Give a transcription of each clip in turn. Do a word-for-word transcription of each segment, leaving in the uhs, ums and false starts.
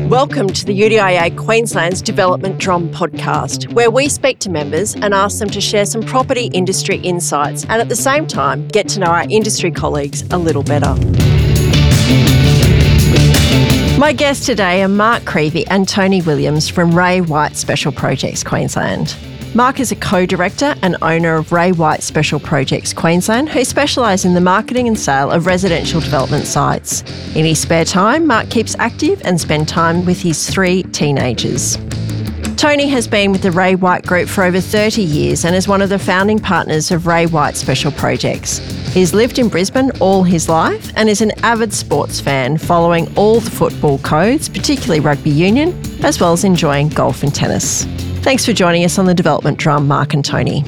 Welcome to the U D I A Queensland's Development Drum podcast, where we speak to members and ask them to share some property industry insights and at the same time get to know our industry colleagues a little better. My guests today are Mark Creevy and Tony Williams from Ray White Special Projects Queensland. Mark is a co-director and owner of Ray White Special Projects Queensland, who specialise in the marketing and sale of residential development sites. In his spare time, Mark keeps active and spends time with his three teenagers. Tony has been with the Ray White Group for over thirty years and is one of the founding partners of Ray White Special Projects. He's lived in Brisbane all his life and is an avid sports fan, following all the football codes, particularly rugby union, as well as enjoying golf and tennis. Thanks for joining us on the Development Drum, Mark and Tony.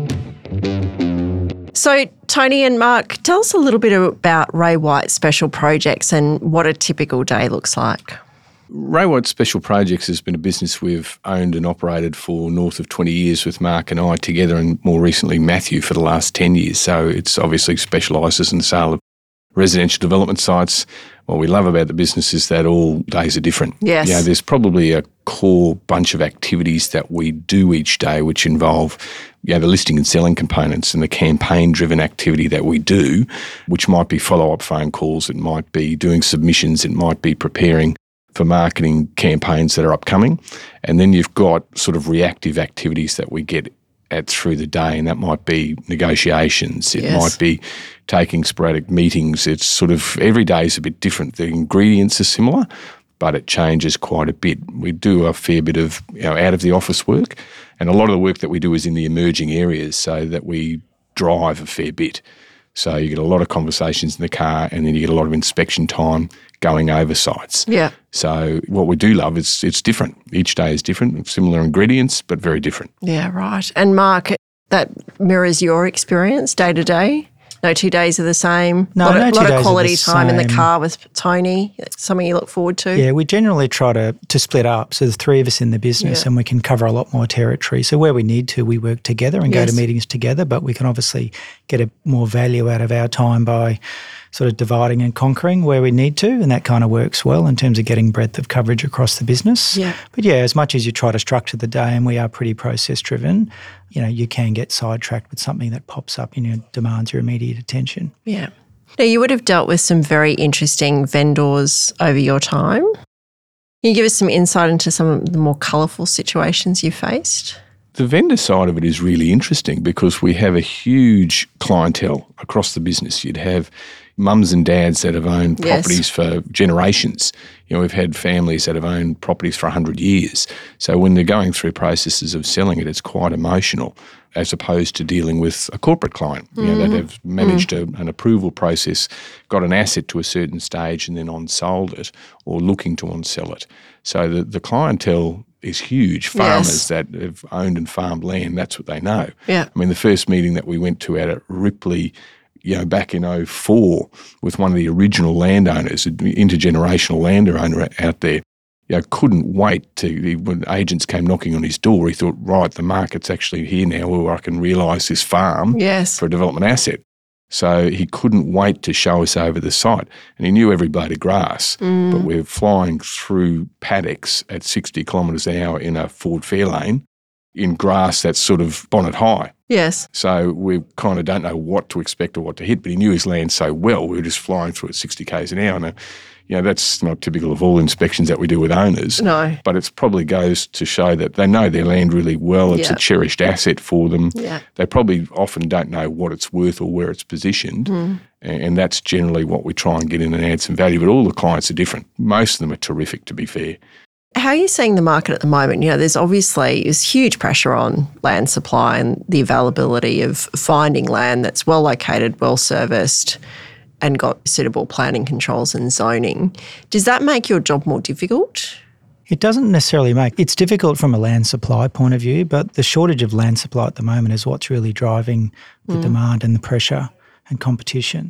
So, Tony and Mark, tell us a little bit about Ray White Special Projects and what a typical day looks like. Ray White Special Projects has been a business we've owned and operated for north of twenty years with Mark and I together, and more recently Matthew for the last ten years. So it's obviously specialises in the sale of residential development sites. What we love about the business is that all days are different. Yes. You know, there's probably a core bunch of activities that we do each day which involve, you know, the listing and selling components and the campaign-driven activity that we do, which might be follow-up phone calls, it might be doing submissions, it might be preparing for marketing campaigns that are upcoming. And then you've got sort of reactive activities that we get at through the day, and that might be negotiations, it yes. might be taking sporadic meetings. It's sort of every day is a bit different. The ingredients are similar, but it changes quite a bit. We do a fair bit of, you know, out of the office work, and a lot of the work that we do is in the emerging areas, so that we drive a fair bit. So you get a lot of conversations in the car, and then you get a lot of inspection time going over sites. Yeah. So what we do love is it's different. Each day is different, similar ingredients, but very different. Yeah, right. And Mark, that mirrors your experience day to day? No two days are the same? No, lot no of, two lot days of quality are the time in the same. car with Tony, something you look forward to? Yeah, we generally try to, to split up. So there's three of us in the business Yeah. and we can cover a lot more territory. So where we need to, we work together and Yes. go to meetings together, but we can obviously get a more value out of our time by sort of dividing and conquering where we need to, and that kind of works well in terms of getting breadth of coverage across the business. Yeah. But yeah, as much as you try to structure the day, and we are pretty process driven, you know, you can get sidetracked with something that pops up and you know, demands your immediate attention. Yeah. Now, you would have dealt with some very interesting vendors over your time. Can you give us some insight into some of the more colourful situations you faced? The vendor side of it is really interesting because we have a huge clientele across the business. You'd have mums and dads that have owned Yes. properties for generations. You know, we've had families that have owned properties for one hundred years. So when they're going through processes of selling it, it's quite emotional, as opposed to dealing with a corporate client, you know, that have managed a, an approval process, got an asset to a certain stage and then on-sold it or looking to on-sell it. So the, the clientele is huge. Farmers Yes. that have owned and farmed land, that's what they know. Yeah. I mean, the first meeting that we went to out at Ripley, you know, back in oh four with one of the original landowners, an intergenerational landowner out there, you know, couldn't wait to, when agents came knocking on his door, he thought, right, the market's actually here now where I can realise this farm Yes. for a development asset. So he couldn't wait to show us over the site. And he knew every blade of grass, Mm. but we're flying through paddocks at sixty kilometres an hour in a Ford Fairlane in grass that's sort of bonnet high. Yes. So we kind of don't know what to expect or what to hit, but he knew his land so well, we were just flying through at sixty kays an hour. Now, you know, that's not typical of all inspections that we do with owners. No. But it probably goes to show that they know their land really well. It's Yeah. a cherished asset for them. Yeah. They probably often don't know what it's worth or where it's positioned. Mm. And and that's generally what we try and get in and add some value. But all the clients are different. Most of them are terrific, to be fair. How are you seeing the market at the moment? You know, there's obviously there's huge pressure on land supply and the availability of finding land that's well located, well serviced, and got suitable planning controls and zoning. Does that make your job more difficult? It doesn't necessarily make, it's difficult from a land supply point of view, but the shortage of land supply at the moment is what's really driving the mm. demand and the pressure and competition.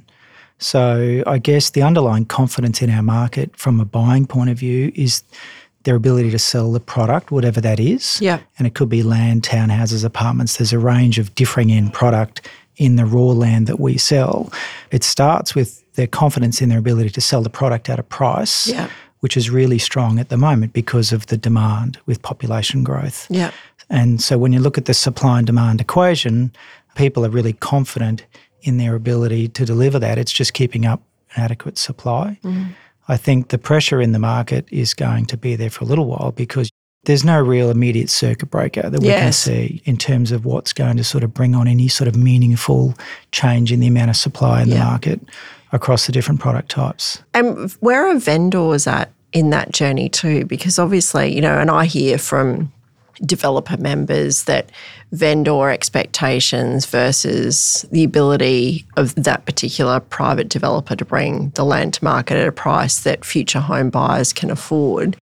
So I guess the underlying confidence in our market from a buying point of view is their ability to sell the product, whatever that is. Yeah. And it could be land, townhouses, apartments. There's a range of differing end product in the raw land that we sell. It starts with their confidence in their ability to sell the product at a price Yeah. which is really strong at the moment because of the demand with population growth. Yeah. And so when you look at the supply and demand equation, people are really confident in their ability to deliver that. It's just keeping up an adequate supply. Mm. I think the pressure in the market is going to be there for a little while because there's no real immediate circuit breaker that we Yes. can see in terms of what's going to sort of bring on any sort of meaningful change in the amount of supply in Yeah. the market across the different product types. And where are vendors at in that journey too? Because obviously, you know, and I hear from developer members that vendor expectations versus the ability of that particular private developer to bring the land to market at a price that future home buyers can afford.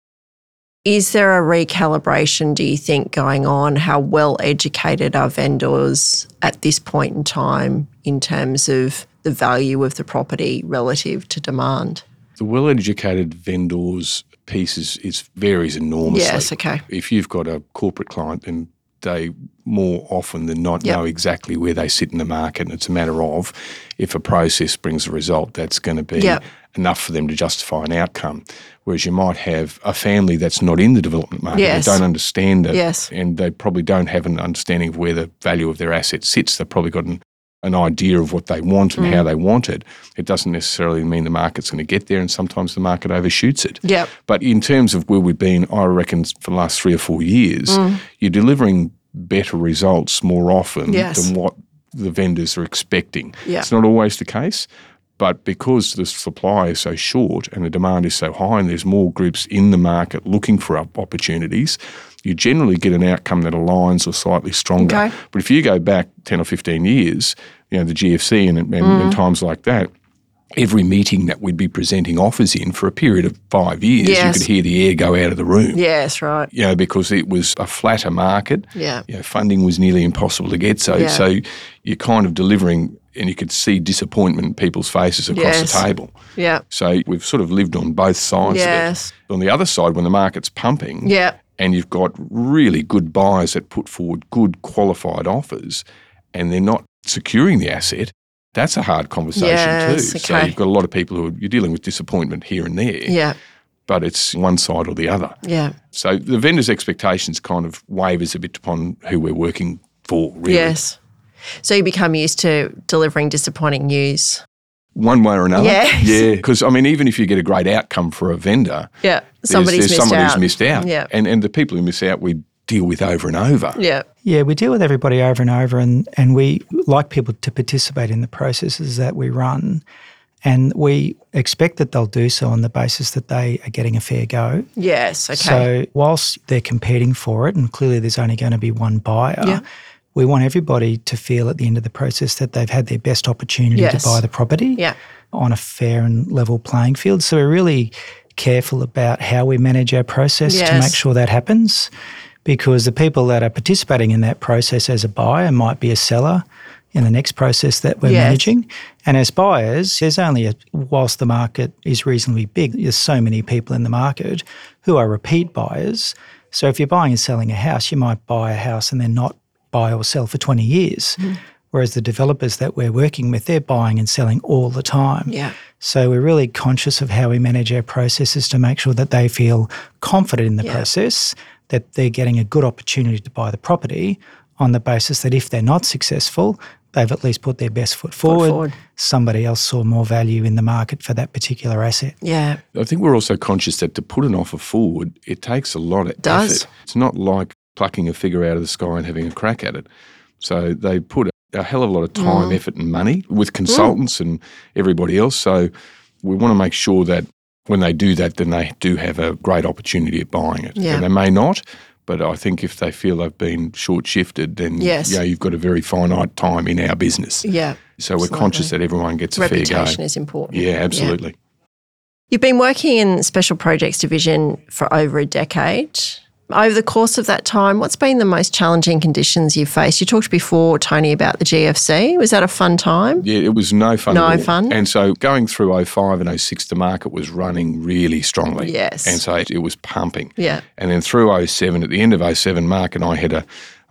Is there a recalibration, do you think, going on? How well educated are vendors at this point in time in terms of the value of the property relative to demand? The well-educated vendors piece is, is varies enormously. Yes, okay. If you've got a corporate client, then they more often than not Yep. know exactly where they sit in the market, and it's a matter of if a process brings a result that's going to be Yep. enough for them to justify an outcome. Whereas you might have a family that's not in the development market, Yes. they don't understand it, Yes. and they probably don't have an understanding of where the value of their asset sits. They've probably got an an idea of what they want and Mm. how they want it. It doesn't necessarily mean the market's going to get there, and sometimes the market overshoots it. Yep. But in terms of where we've been, I reckon for the last three or four years, Mm. you're delivering better results more often Yes. than what the vendors are expecting. Yeah. It's not always the case, but because the supply is so short and the demand is so high and there's more groups in the market looking for op- opportunities, you generally get an outcome that aligns or slightly stronger. Okay. But if you go back ten or fifteen years, you know, the G F C and, and, Mm. and times like that, every meeting that we'd be presenting offers in for a period of five years, Yes. you could hear the air go out of the room. Yes, right. You know, because it was a flatter market. Yeah. You know, funding was nearly impossible to get. So, Yeah. so you're kind of delivering, and you could see disappointment in people's faces across Yes. the table. Yeah. So we've sort of lived on both sides Yes. of it. On the other side, when the market's pumping, Yeah. and you've got really good buyers that put forward good qualified offers, and they're not securing the asset, that's a hard conversation Yes, too. So okay. you've got a lot of people who are, you're dealing with disappointment here and there, Yeah. but it's one side or the other. Yeah. So the vendor's expectations kind of wavers a bit upon who we're working for, really. Yes. So you become used to delivering disappointing news. One way or another. Yes. Yeah. Because, I mean, even if you get a great outcome for a vendor, Yeah. there's, Somebody's there's missed someone out. who's missed out. Yeah. And, and the people who miss out, we deal with over and over. Yeah. Yeah, we deal with everybody over and over, and, and we like people to participate in the processes that we run, and we expect that they'll do so on the basis that they are getting a fair go. Yes. Okay. So whilst they're competing for it, and clearly there's only going to be one buyer, Yeah. we want everybody to feel at the end of the process that they've had their best opportunity Yes. to buy the property Yeah. on a fair and level playing field. So we're really careful about how we manage our process to Yes. make sure that happens, because the people that are participating in that process as a buyer might be a seller in the next process that we're Yes. managing. And as buyers, there's only, a, whilst the market is reasonably big, there's so many people in the market who are repeat buyers. So if you're buying and selling a house, you might buy a house and then not buy or sell for twenty years. Mm. Whereas the developers that we're working with, they're buying and selling all the time. Yeah. So we're really conscious of how we manage our processes to make sure that they feel confident in the Yeah. process, that they're getting a good opportunity to buy the property on the basis that if they're not successful, they've at least put their best foot forward. forward. Somebody else saw more value in the market for that particular asset. Yeah. I think we're also conscious that to put an offer forward, it takes a lot of does. effort. It's not like plucking a figure out of the sky and having a crack at it. So they put a hell of a lot of time, Mm. effort and money with consultants and everybody else. So we want to make sure that when they do that, then they do have a great opportunity at buying it. Yeah. And they may not, but I think if they feel they've been short-shifted, then Yes. you know, you've got a very finite time in our business. Yeah. So we're Absolutely. conscious that everyone gets a fair Reputation go. is important. Yeah, absolutely. You've been working in Special Projects Division for over a decade. Over the course of that time, what's been the most challenging conditions you've faced? You talked before, Tony, about the G F C. Was that a fun time? Yeah, it was no fun No at all. fun? And so going through oh five and oh six, the market was running really strongly. Yes. And so it, it was pumping. Yeah. And then through oh seven, at the end of oh seven, Mark and I had a,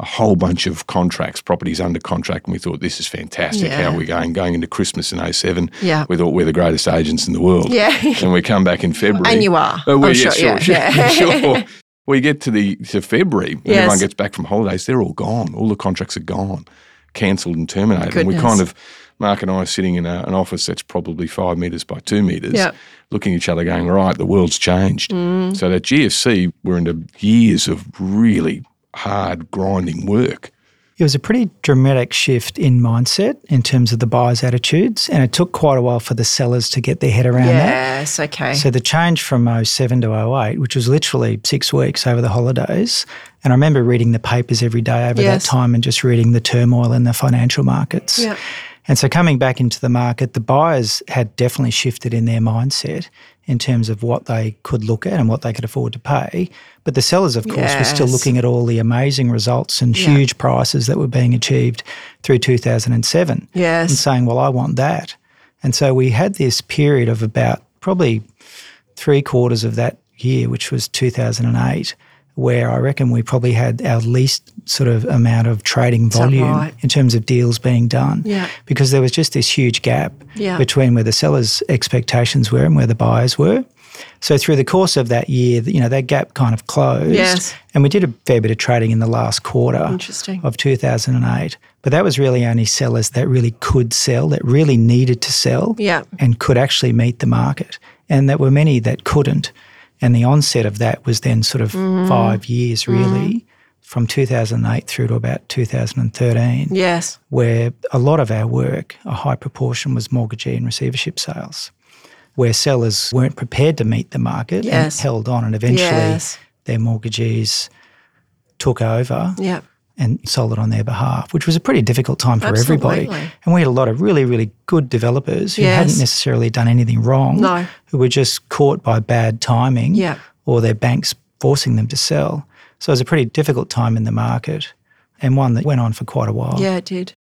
a whole bunch of contracts, properties under contract, and we thought, this is fantastic. Yeah. How are we going? Going into Christmas in oh seven, Yeah. we thought we're the greatest agents in the world. Yeah. And we come back in February. And you are. Oh, well, I'm yeah, sure, sure, yeah, sure, yeah. sure. We get to the to February, and Yes. everyone gets back from holidays. They're all gone. All the contracts are gone, cancelled and terminated. And we Goodness. kind of, Mark and I are sitting in a, an office that's probably five metres by two metres, Yep. looking at each other going, right, the world's changed. Mm. So that G F C, we're into years of really hard, grinding work. It was a pretty dramatic shift in mindset in terms of the buyers' attitudes, and it took quite a while for the sellers to get their head around that. Yes, okay. So the change from oh seven to oh eight, which was literally six weeks over the holidays, and I remember reading the papers every day over Yes. that time and just reading the turmoil in the financial markets. Yeah. And so coming back into the market, the buyers had definitely shifted in their mindset in terms of what they could look at and what they could afford to pay. But the sellers, of course, were still Yes. looking at all the amazing results and Yeah. huge prices that were being achieved through two thousand seven. Yes. And saying, well, I want that. And so we had this period of about probably three quarters of that year, which was two thousand eight, where I reckon we probably had our least sort of amount of trading that volume right? in terms of deals being done. Yeah. Because there was just this huge gap Yeah. between where the sellers' expectations were and where the buyers were. So through the course of that year, you know, that gap kind of closed. Yes. And we did a fair bit of trading in the last quarter Interesting. of two thousand eight. But that was really only sellers that really could sell, that really needed to sell Yeah. and could actually meet the market. And there were many that couldn't. And the onset of that was then sort of Mm. five years really, from two thousand eight through to about two thousand thirteen, Yes. where a lot of our work, a high proportion, was mortgagee and receivership sales, where sellers weren't prepared to meet the market Yes. and held on, and eventually Yes. their mortgagees took over Yeah. and sold it on their behalf, which was a pretty difficult time for everybody. Absolutely. And we had a lot of really, really good developers who Yes. hadn't necessarily done anything wrong, No. who were just caught by bad timing Yeah. or their banks forcing them to sell. So it was a pretty difficult time in the market, and one that went on for quite a while. Yeah, it did.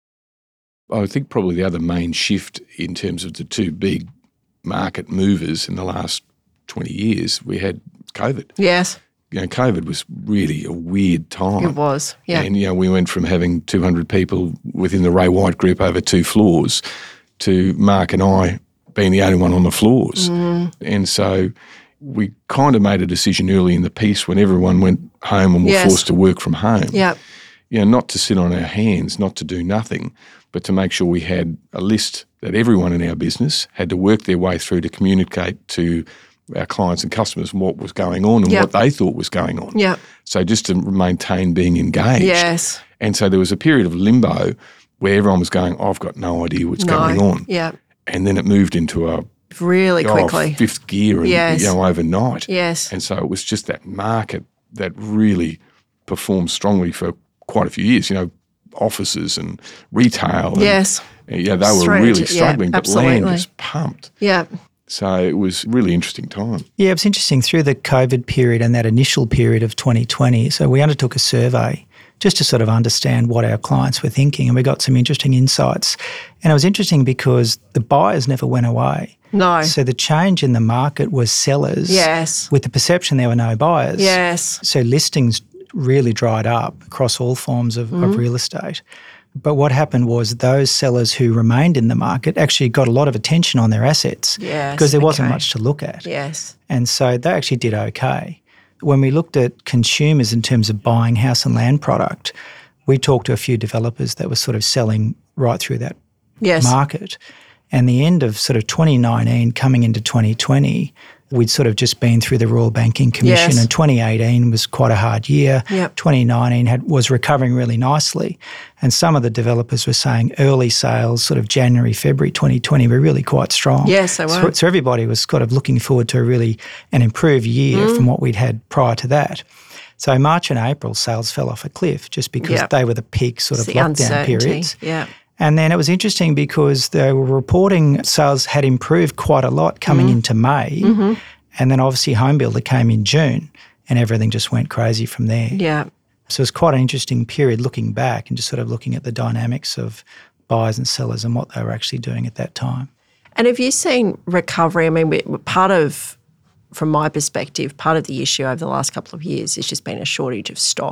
I think probably the other main shift in terms of the two big market movers in the last twenty years, we had COVID. Yes, You know, COVID was really a weird time. it was. Yeah. And, you know, we went from having two hundred people within the Ray White group over two floors to Mark and I being the only one on the floors. Mm. And so we kind of made a decision early in the piece when everyone went home and were Yes. forced to work from home. Yeah. You know, not to sit on our hands, not to do nothing, but to make sure we had a list that everyone in our business had to work their way through to communicate to our clients and customers what was going on and Yep. what they thought was going on. Yeah. So just to maintain being engaged. Yes. And so there was a period of limbo where everyone was going, oh, I've got no idea what's No. going on. Yeah. And then it moved into a Really oh, quickly. fifth gear and, Yes. you know, overnight. Yes. And so it was just that market that really performed strongly for quite a few years, you know, offices and retail. And, Yes. and, yeah, they were Strange. really Yeah, struggling, but land absolutely. just pumped. Yeah. So it was a really interesting time. Yeah, it was interesting through the COVID period and that initial period of twenty twenty. So we undertook a survey just to sort of understand what our clients were thinking, and we got some interesting insights. And it was interesting because the buyers never went away. No. So the change in the market was sellers Yes. with the perception there were no buyers. Yes. So listings really dried up across all forms of, Mm-hmm. of real estate. But what happened was those sellers who remained in the market actually got a lot of attention on their assets Yes, because there wasn't okay. much to look at. Yes. And so they actually did okay. When we looked at consumers in terms of buying house and land product, we talked to a few developers that were sort of selling right through that Yes. market. And the end of sort of twenty nineteen coming into twenty twenty, we'd sort of just been through the Royal Banking Commission, Yes. and twenty eighteen was quite a hard year. Yep. twenty nineteen had, was recovering really nicely. And some of the developers were saying early sales, sort of January, February twenty twenty, were really quite strong. Yes, they So, were. so everybody was kind of looking forward to a really an improved year Mm. from what we'd had prior to that. So March and April, sales fell off a cliff just because Yep. they were the peak sort It's of the lockdown uncertainty. periods. Yeah. And then it was interesting because they were reporting sales had improved quite a lot coming Mm. into May. Mm-hmm. And then obviously home builder came in June and everything just went crazy from there. Yeah. So it's quite an interesting period looking back and just sort of looking at the dynamics of buyers and sellers and what they were actually doing at that time. And have you seen recovery? I mean, we, part of, from my perspective, part of the issue over the last couple of years has just been a shortage of stock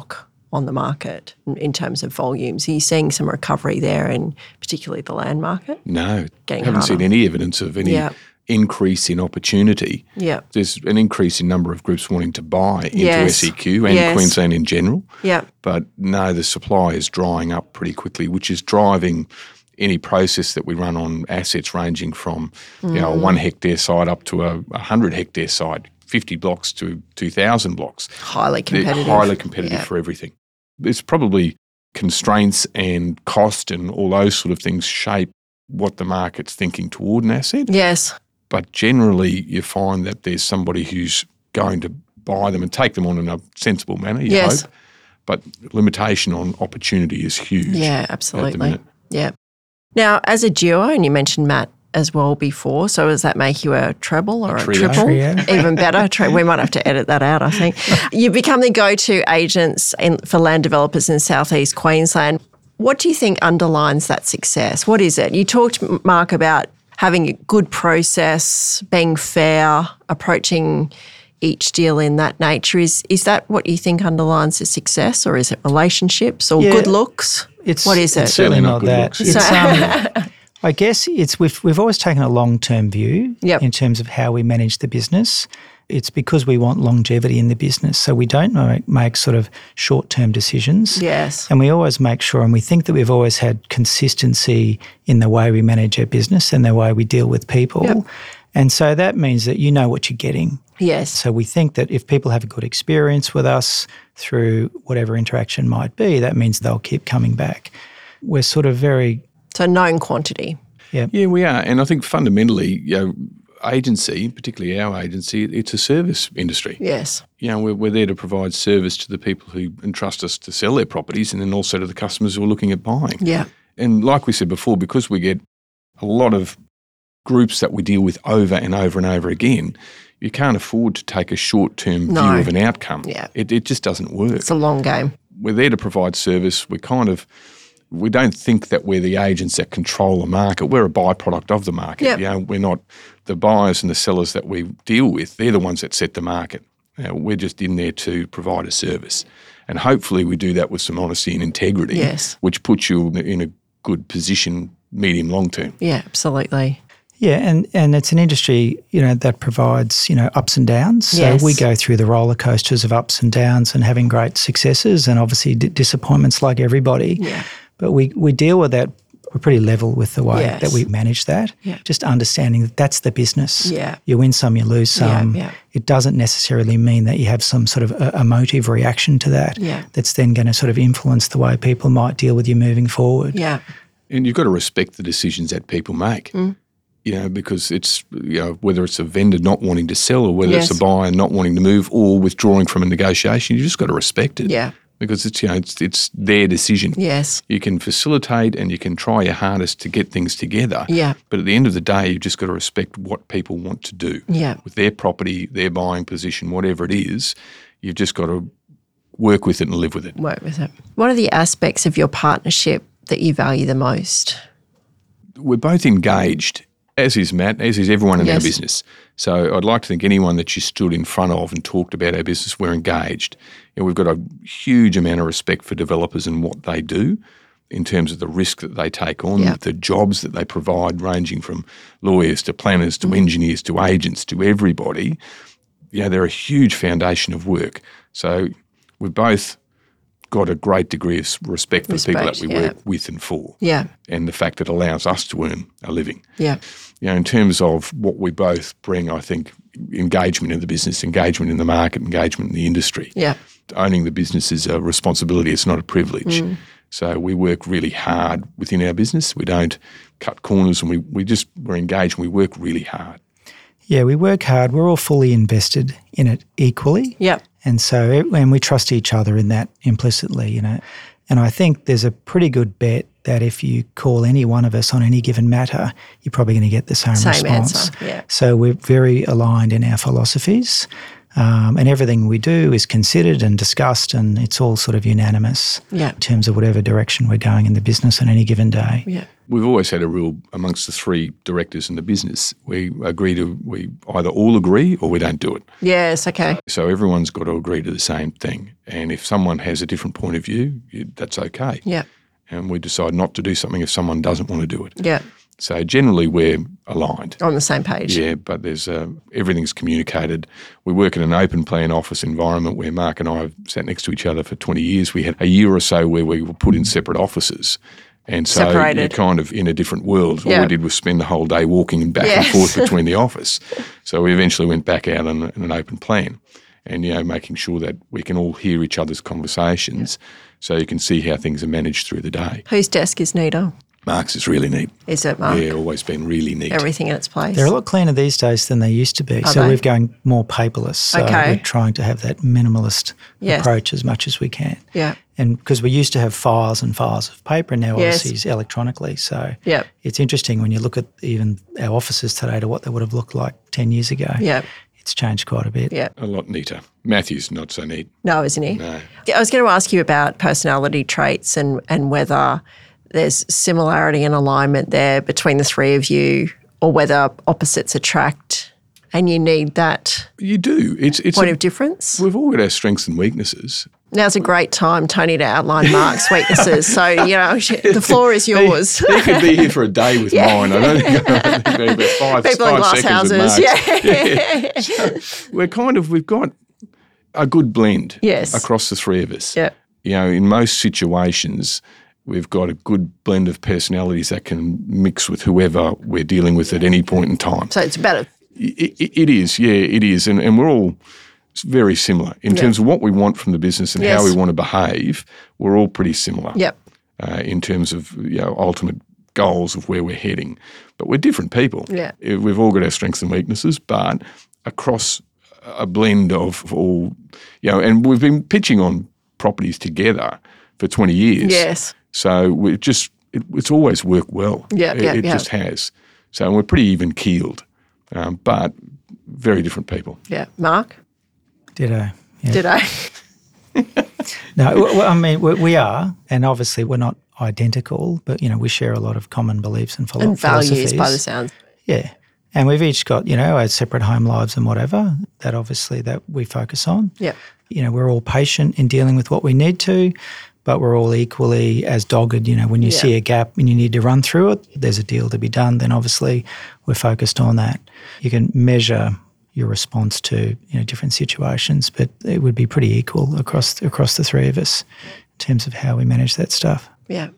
on the market in, in terms of volumes? Are you seeing some recovery there, and particularly the land market? No, Getting haven't harder. seen any evidence of any Yeah. increase in opportunity. Yeah. There's an increase in number of groups wanting to buy into Yes. S E Q and Yes. Queensland in general. Yeah. But no, the supply is drying up pretty quickly, which is driving any process that we run on assets ranging from you know, a one hectare site up to a, a hundred hectare site, fifty blocks to two thousand blocks. Highly They're competitive. highly competitive Yeah. for everything. There's probably constraints and cost and all those sort of things shape what the market's thinking toward an asset. Yes. But generally, you find that there's somebody who's going to buy them and take them on in a sensible manner, you Yes. hope. But limitation on opportunity is huge. Yeah, At the absolutely. minute. Yeah. Now, as a duo, and you mentioned Matt as well before, so does that make you a treble or a, trio. triple? Trio. Even better. Tri- we might have to edit that out, I think. You've become the go-to agents in, for land developers in southeast Queensland. What do you think underlines that success? What is it? You talked, Mark, about having a good process, being fair, approaching each deal in that nature. Is is that what you think underlines the success, or is it relationships or Yeah. good looks? It's, What is it's it? certainly Certainly not not good that. looks. It's, um, I guess it's we've we've always taken a long term view Yep. in terms of how we manage the business. It's because we want longevity in the business, so we don't make, make sort of short term decisions. Yes. And we always make sure, and we think that we've always had consistency in the way we manage our business and the way we deal with people. Yep. And so that means that you know what you're getting. Yes. So we think that if people have a good experience with us through whatever interaction might be, that means they'll keep coming back. We're sort of very, So known quantity. Yeah, we are. And I think fundamentally, you know, agency, particularly our agency, it's a service industry. Yes. You know, we're, we're there to provide service to the people who entrust us to sell their properties, and then also to the customers who are looking at buying. Yeah. And like we said before, because we get a lot of groups that we deal with over and over and over again, you can't afford to take a short-term No. view of an outcome. Yeah. It, it just doesn't work. It's a long game. We're there to provide service. We're kind of, we don't think that we're the agents that control the market. We're a byproduct of the market. Yep. You know, we're not the buyers and the sellers that we deal with. They're the ones that set the market. You know, we're just in there to provide a service. And hopefully we do that with some honesty and integrity, Yes. which puts you in a good position medium long term. Yeah, absolutely. yeah, and, and it's an industry, you know, that provides, you know, ups and downs. So Yes. we go through the roller coasters of ups and downs and having great successes and obviously d- disappointments like everybody. Yeah. But we, we deal with that. We're pretty level with the way Yes. that we manage that. Yeah. Just understanding that that's the business. Yeah. You win some, you lose some. Yeah, yeah. It doesn't necessarily mean that you have some sort of a, emotive reaction to that. Yeah. That's then going to sort of influence the way people might deal with you moving forward. Yeah. And you've got to respect the decisions that people make. Mm. You know, because it's, you know, whether it's a vendor not wanting to sell or whether Yes. it's a buyer not wanting to move or withdrawing from a negotiation, you just got to respect it. Yeah. Because it's, you know, it's, it's their decision. Yes. You can facilitate and you can try your hardest to get things together. Yeah. But at the end of the day, you've just got to respect what people want to do. Yeah. With their property, their buying position, whatever it is, you've just got to work with it and live with it. Work with it. What are the aspects of your partnership that you value the most? We're both engaged, as is Matt, as is everyone in Yes. our business. So I'd like to think anyone that you stood in front of and talked about our business, we're engaged. And we've got a huge amount of respect for developers and what they do in terms of the risk that they take on, Yeah. the jobs that they provide, ranging from lawyers to planners to engineers to agents to everybody. You know, they're a huge foundation of work. So we've both got a great degree of respect for the people that Respect, we yeah. work with and for, Yeah. and the fact that it allows us to earn a living. Yeah. You know, in terms of what we both bring, I think engagement in the business, engagement in the market, engagement in the industry. Yeah. Owning the business is a responsibility, it's not a privilege. Mm. So we work really hard within our business. We don't cut corners, and we, we just, we're engaged and we work really hard. Yeah, we work hard. We're all fully invested in it equally. Yeah. And so, and we trust each other in that implicitly, you know. And I think there's a pretty good bet that if you call any one of us on any given matter, you're probably going to get the same, Same response. answer, yeah. So we're very aligned in our philosophies, um, and everything we do is considered and discussed, and it's all sort of unanimous Yeah. in terms of whatever direction we're going in the business on any given day. Yeah. We've always had a rule amongst the three directors in the business. We agree to, we either all agree or we don't do it. Yes, okay. So everyone's got to agree to the same thing. And if someone has a different point of view, you, that's okay. Yeah. And we decide not to do something if someone doesn't want to do it. Yeah. So generally we're aligned. On the same page. Yeah, but there's uh, everything's communicated. We work in an open plan office environment where Mark and I have sat next to each other for twenty years. We had a year or so where we were put in separate offices. And so Separated. you're kind of in a different world. All Yeah. we did was spend the whole day walking back Yes. and forth between the office. So we eventually went back out on, on an open plan and, you know, making sure that we can all hear each other's conversations so you can see how things are managed through the day. Whose desk is neater? Mark's is really neat. Is it, Mark? Yeah, always been really neat. Everything in its place. They're a lot cleaner these days than they used to be. Are so they? we're going more paperless. So Okay. we're trying to have that minimalist Yes. approach as much as we can. Yeah. And because we used to have files and files of paper, and now Yes. obviously it's electronically. So Yep. it's interesting when you look at even our offices today to what they would have looked like ten years ago. Yeah. It's changed quite a bit. Yeah. A lot neater. Matthew's not so neat. No, isn't he? No. I was going to ask you about personality traits and, and whether there's similarity and alignment there between the three of you or whether opposites attract and you need that You do. It's it's point a, of difference. we've all got our strengths and weaknesses. Now's a great time, Tony, to outline Mark's weaknesses. So, you know, the floor is yours. He could be here for a day with mine. I don't think I don't think about five, People in five glass seconds of houses. Mark's. Yeah. So we're kind of we've got a good blend Yes. across the three of us. Yeah. You know, in most situations, we've got a good blend of personalities that can mix with whoever we're dealing with at any point in time. So it's about a It, it, it is, yeah, it is. And, and we're all very similar. In Yeah. terms of what we want from the business and Yes. how we want to behave, we're all pretty similar Yep. uh, in terms of, you know, ultimate goals of where we're heading. But we're different people. Yeah. Uh, We've all got our strengths and weaknesses, but across a blend of all, you know, and we've been pitching on properties together for twenty years. Yes. So we just, it, it's always worked well. Yeah, It, yeah, it yeah. just has. So we're pretty even keeled, um, but very different people. Yeah. Mark, Ditto. Yeah. did I? No, well, I mean, we, we are, and obviously we're not identical, but, you know, we share a lot of common beliefs and, philo- And values philosophies. by the sounds. Yeah. And we've each got, you know, our separate home lives and whatever, that obviously that we focus on. Yeah. You know, we're all patient in dealing with what we need to, but we're all equally as dogged. You know, when you Yeah. see a gap and you need to run through it, there's a deal to be done, then obviously we're focused on that. You can measure your response to, you know, different situations, but it would be pretty equal across across the three of us in terms of how we manage that stuff. Yeah.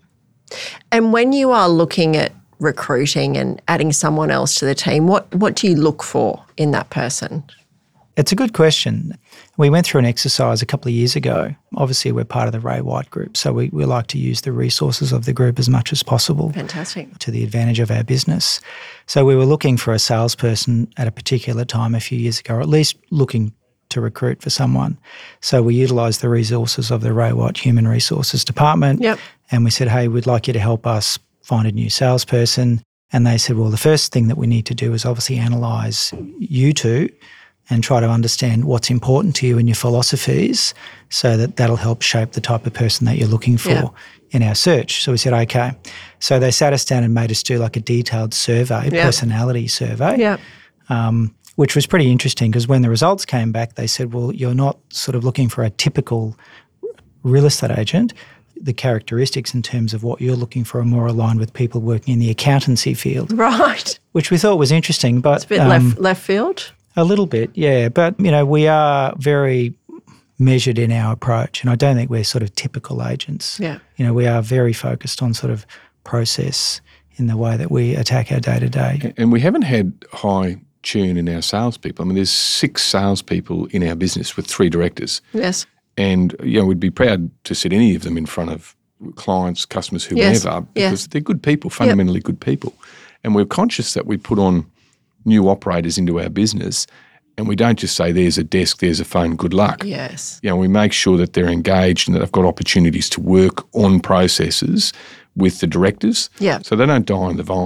And when you are looking at recruiting and adding someone else to the team, what, what do you look for in that person? It's a good question. We went through an exercise a couple of years ago. Obviously, we're part of the Ray White Group, so we, we like to use the resources of the group as much as possible Fantastic. to the advantage of our business. So we were looking for a salesperson at a particular time a few years ago, or at least looking to recruit for someone. So we utilised the resources of the Ray White Human Resources Department, Yep. and we said, hey, we'd like you to help us find a new salesperson. And they said, well, the first thing that we need to do is obviously analyse you two and try to understand what's important to you and your philosophies so that that'll help shape the type of person that you're looking for Yeah. in our search. So we said, okay. So they sat us down and made us do like a detailed survey, Yeah. personality survey, Yeah. um, which was pretty interesting because when the results came back, they said, well, you're not sort of looking for a typical real estate agent. The characteristics in terms of what you're looking for are more aligned with people working in the accountancy field, Right. which we thought was interesting. But It's a bit um, left, left field. a little bit, yeah. But, you know, we are very measured in our approach, and I don't think we're sort of typical agents. Yeah. You know, we are very focused on sort of process in the way that we attack our day-to-day. And we haven't had high churn in our salespeople. I mean, there's six salespeople in our business with three directors. Yes. And, you know, we'd be proud to set any of them in front of clients, customers, whoever, Yes. Yeah. because they're good people, fundamentally good people. And we're conscious that we put on new operators into our business and we don't just say, there's a desk, there's a phone, good luck. Yes. You know, we make sure that they're engaged and that they've got opportunities to work on processes with the directors. Yeah. So they don't die on the vine.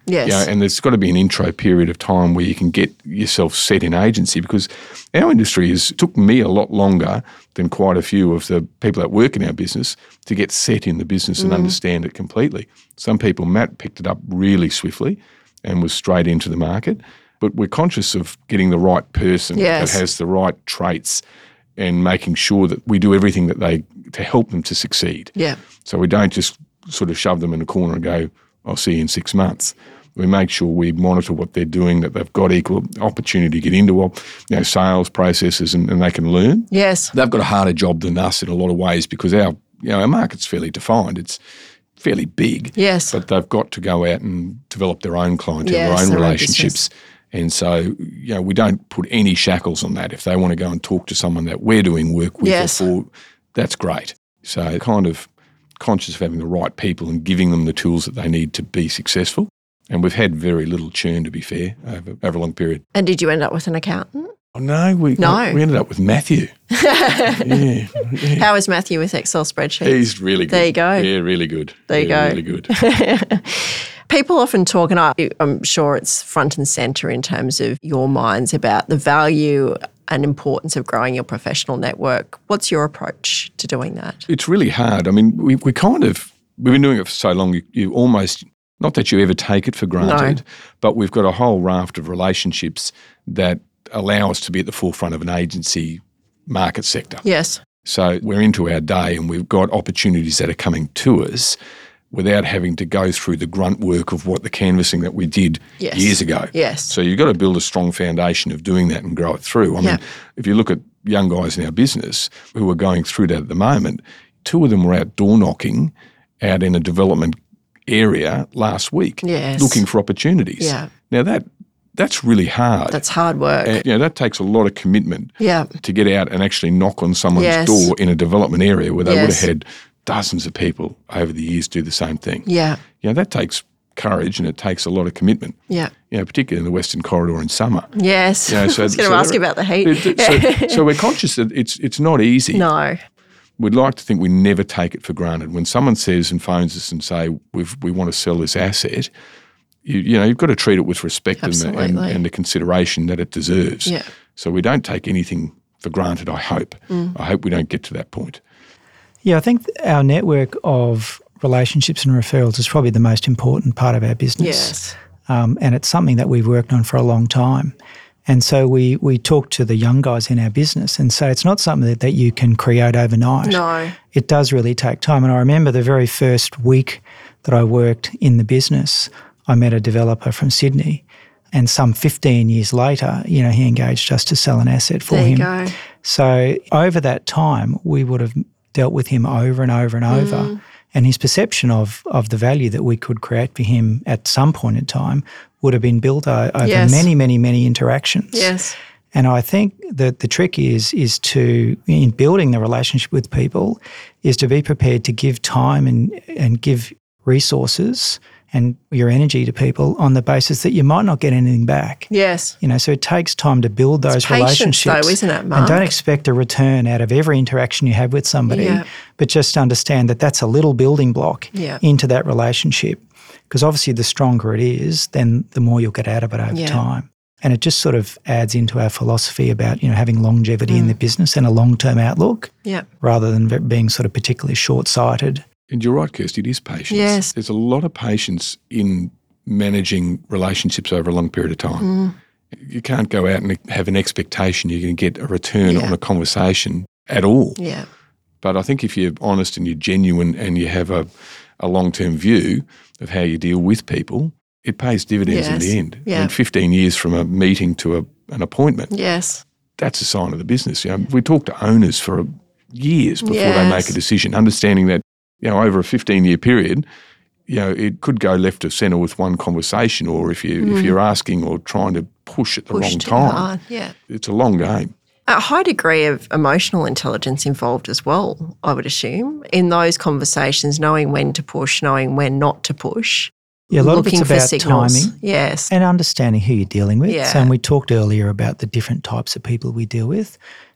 Yes. You know, and there's got to be an intro period of time where you can get yourself set in agency, because our industry is took me a lot longer than quite a few of the people that work in our business to get set in the business mm. and understand it completely. Some people, Matt picked it up really swiftly and was straight into the market, but we're conscious of getting the right person yes. that has the right traits and making sure that we do everything that they to help them to succeed. Yeah. So we don't just sort of shove them in a corner and go, I'll see you in six months. We make sure we monitor what they're doing, that they've got equal opportunity to get into you know, sales processes and, and they can learn. Yes. They've got a harder job than us in a lot of ways, because our you know our market's fairly defined. It's fairly big. Yes. But they've got to go out and develop their own clientele, yes, their own their relationships. Own and so, you know, we don't put any shackles on that. If they want to go and talk to someone that we're doing work with yes. or for, that's great. So kind of conscious of having the right people and giving them the tools that they need to be successful. And we've had very little churn, to be fair, over, over a long period. And did you end up with an accountant? Oh, no, we no. we ended up with Matthew. yeah, yeah. How is Matthew with Excel spreadsheets? He's really good. There you go. Yeah, really good. There you yeah, go. Really good. People often talk, and I, I'm sure it's front and centre in terms of your minds, about the value and importance of growing your professional network. What's your approach to doing that? It's really hard. I mean, we we kind of, we've been doing it for so long, you, you almost, not that you ever take it for granted, no. but we've got a whole raft of relationships that allow us to be at the forefront of an agency market sector. Yes. So we're into our day and we've got opportunities that are coming to us without having to go through the grunt work of what the canvassing that we did yes. years ago. Yes. So you've got to build a strong foundation of doing that and grow it through. I yeah. mean, if you look at young guys in our business who are going through that at the moment, two of them were out door knocking out in a development area last week yes. looking for opportunities. Yeah. Now that that's really hard. That's hard work. And, you know, that takes a lot of commitment yeah. to get out and actually knock on someone's yes. door in a development area where they yes. would have had dozens of people over the years do the same thing. Yeah. You know, that takes courage and it takes a lot of commitment. Yeah. You know, particularly in the Western Corridor in summer. Yes. You know, so, I was going to so ask you about the heat. So, so we're conscious that it's it's not easy. No. We'd like to think we never take it for granted. When someone says and phones us and say, We've, we want to sell this asset, you, you know, you've got to treat it with respect and the, and, and the consideration that it deserves. Yeah. So we don't take anything for granted, I hope. Mm. I hope we don't get to that point. Yeah, I think our network of relationships and referrals is probably the most important part of our business. Yes. Um, and it's something that we've worked on for a long time. And so we we talk to the young guys in our business and say it's not something that, that you can create overnight. No. It does really take time. And I remember the very first week that I worked in the business, I met a developer from Sydney, and some fifteen years later, you know, he engaged us to sell an asset for there him. There you go. So over that time, we would have dealt with him over and over and over. Mm. And his perception of of the value that we could create for him at some point in time would have been built o- over yes. many, many, many interactions. Yes. And I think that the trick is is to, in building the relationship with people, is to be prepared to give time and and give resources and your energy to people on the basis that you might not get anything back. Yes. You know, so it takes time to build those it's patience, relationships. though, isn't it, Mark? And don't expect a return out of every interaction you have with somebody, yeah. but just understand that that's a little building block yeah. into that relationship. Because obviously the stronger it is, then the more you'll get out of it over yeah. time. And it just sort of adds into our philosophy about, you know, having longevity mm. in the business and a long-term outlook yeah. rather than being sort of particularly short-sighted. And you're right, Kirsty, it is patience. Yes. There's a lot of patience in managing relationships over a long period of time. Mm. You can't go out and have an expectation you're going to get a return yeah. on a conversation at all. Yeah. But I think if you're honest and you're genuine and you have a, a long-term view of how you deal with people, it pays dividends yes. in the end. Yeah. I mean, fifteen years from a meeting to a, an appointment, yes. that's a sign of the business. You know, we talk to owners for years before yes. they make a decision, understanding that, you know, over a fifteen-year period, you know, it could go left of centre with one conversation, or if you mm. if you're asking or trying to push at the push wrong too time, hard. Yeah. it's a long game. A high degree of emotional intelligence involved as well, I would assume, in those conversations, knowing when to push, knowing when not to push. Yeah, a lot looking of it's for about signals. timing. Yes. And understanding who you're dealing with. Yeah. So, and we talked earlier about the different types of people we deal with.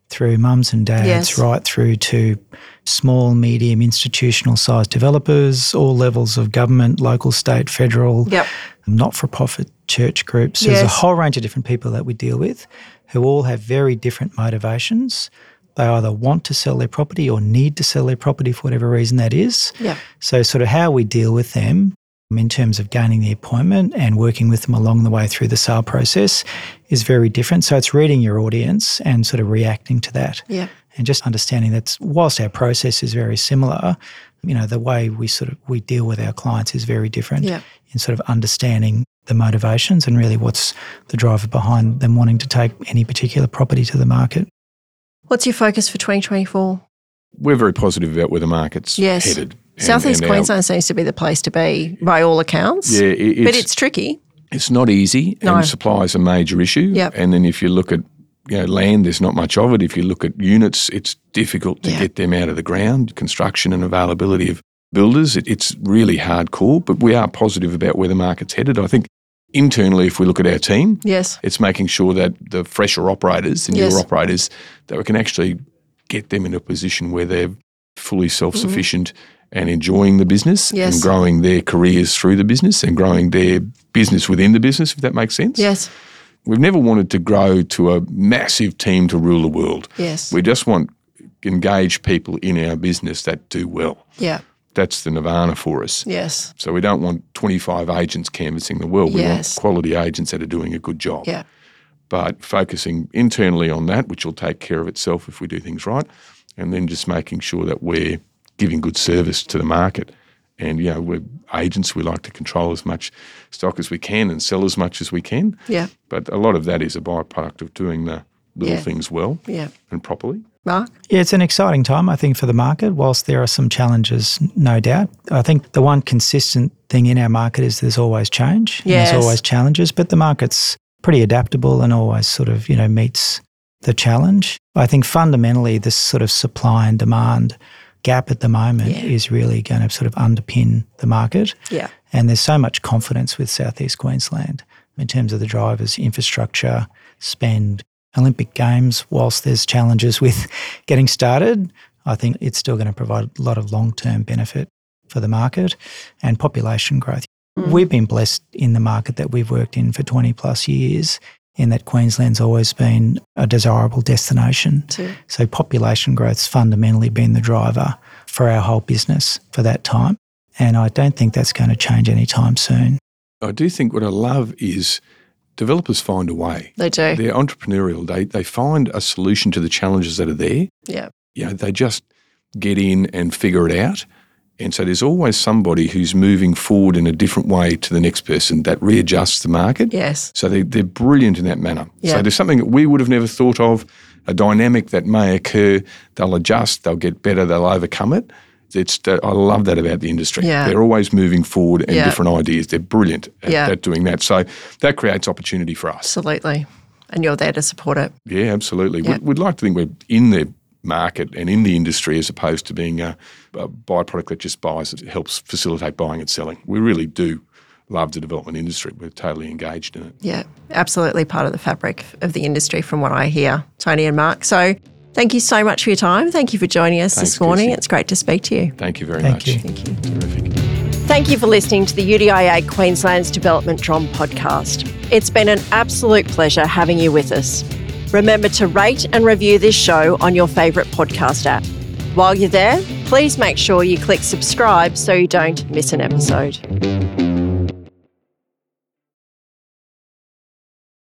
through mums and dads, Yes. right through to small, medium, institutional-sized developers, all levels of government, local, state, federal, Yep. not-for-profit church groups. There's a Yes. whole range of different people that we deal with who all have very different motivations. They either want to sell their property or need to sell their property for whatever reason that is. Yep. So sort of how we deal with them in terms of gaining the appointment and working with them along the way through the sale process is very different. So it's reading your audience and sort of reacting to that. Yep. And just understanding that whilst our process is very similar, you know, the way we sort of we deal with our clients is very different Yep. in sort of understanding the motivations and really what's the driver behind them wanting to take any particular property to the market. What's your focus for twenty twenty-four? We're very positive about where the market's Yes. headed. And- Southeast and our- Queensland seems to be the place to be by all accounts. Yeah, it- but it's tricky. It's not easy, No. and supply is a major issue. Yep. And then if you look at you know, land, there's not much of it. If you look at units, it's difficult to Yeah. get them out of the ground. Construction and availability of builders, it, it's really hardcore. But we are positive about where the market's headed. I think internally, if we look at our team, Yes. it's making sure that the fresher operators, the newer Yes. operators, that we can actually get them in a position where they're fully self-sufficient and enjoying the business Yes. and growing their careers through the business and growing their business within the business, if that makes sense. Yes. We've never wanted to grow to a massive team to rule the world. Yes. We just want engaged people in our business that do well. Yeah. That's the nirvana for us. Yes. So we don't want twenty-five agents canvassing the world. We Yes. want quality agents that are doing a good job. Yeah. But focusing internally on that, which will take care of itself if we do things right, and then just making sure that we're giving good service to the market. And, you know, we're agents, we like to control as much stock as we can and sell as much as we can. Yeah. But a lot of that is a byproduct of doing the little Yeah. things well Yeah. and properly. Mark? Yeah, it's an exciting time, I think, for the market, whilst there are some challenges, no doubt. I think the one consistent thing in our market is there's always change. and Yes. There's always challenges, but the market's pretty adaptable and always sort of, you know, meets the challenge. I think fundamentally this sort of supply and demand gap at the moment Yeah. is really going to sort of underpin the market. Yeah. And there's so much confidence with Southeast Queensland in terms of the drivers, infrastructure, spend, Olympic Games. Whilst there's challenges with getting started, I think it's still going to provide a lot of long-term benefit for the market and population growth. Mm. We've been blessed in the market that we've worked in for twenty plus years in that Queensland's always been a desirable destination. Too. So population growth's fundamentally been the driver for our whole business for that time. And I don't think that's going to change anytime soon. I do think what I love is developers find a way. They do. They're entrepreneurial. They they find a solution to the challenges that are there. Yeah. You know, they just get in and figure it out. And so there's always somebody who's moving forward in a different way to the next person that readjusts the market. Yes. So they, they're brilliant in that manner. Yeah. So there's something that we would have never thought of, a dynamic that may occur. They'll adjust, they'll get better, they'll overcome it. It's I love that about the industry. Yeah. They're always moving forward and Yeah. different ideas. They're brilliant at, Yeah. at doing that. So that creates opportunity for us. Absolutely. And you're there to support it. Yeah, absolutely. Yeah. We'd, we'd like to think we're in the market and in the industry as opposed to being a, a byproduct that just buys. It helps facilitate buying and selling. We really do love the development industry. We're totally engaged in it. Yeah, absolutely part of the fabric of the industry from what I hear, Tony and Mark. So thank you so much for your time. Thank you for joining us Thanks, this morning. Kirsty. It's great to speak to you. Thank you very Thank much. you. Thank you. Terrific. Thank you for listening to the U D I A Queensland's Development Drum podcast. It's been an absolute pleasure having you with us. Remember to rate and review this show on your favourite podcast app. While you're there, please make sure you click subscribe so you don't miss an episode.